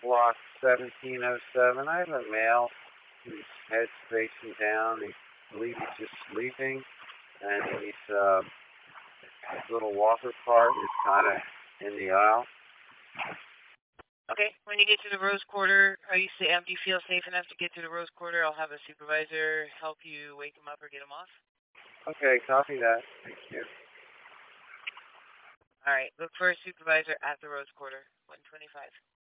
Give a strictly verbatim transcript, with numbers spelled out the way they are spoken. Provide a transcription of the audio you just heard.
block seventeen oh seven. I have a male whose head's facing down. I believe he's just sleeping, and he's, uh, his little walker cart is kind of in the aisle. Okay, when you get to the Rose Quarter, are you, say, do you feel safe enough to get to the Rose Quarter? I'll have a supervisor help you wake him up or get him off. Okay, copy that. Thank you. All right, look for a supervisor at the Rose Quarter, one twenty-five.